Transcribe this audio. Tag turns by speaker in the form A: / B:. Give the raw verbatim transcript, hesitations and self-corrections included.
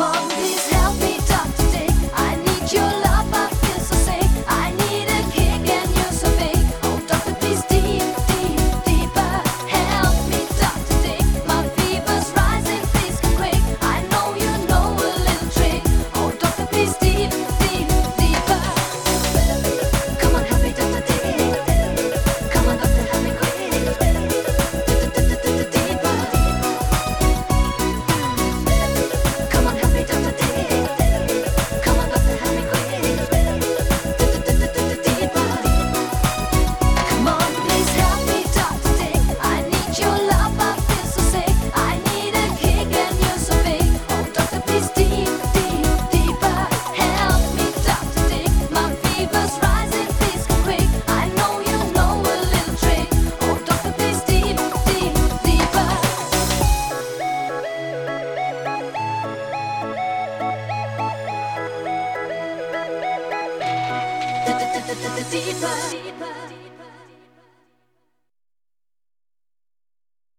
A: on, please help me, Doctor Dick. I need your love, I feel so sick. I need a kick and you're so big. Oh, doctor, please deep, deep, deeper. Help me, Doctor Dick. My fever's rising, please come quick. I know you know a little trick. Oh, doctor, please deep, deep, deeper. Come on, help me, Doctor Dick. Come on, doctor, help me quick. Deeper. Come on, help me, Doctor Dick. Come on, doctor, help me quick. Deeper. Come on, please help me, Doctor Dick. I need your love, I feel so sick. I need a kick and you're so big. Oh, doctor, please deep, deep, deeper. Help me, Doctor Dick. My fever's rising, please come quick. I know you know a little trick. Oh, doctor, please deep, deep, deeper. Deeper.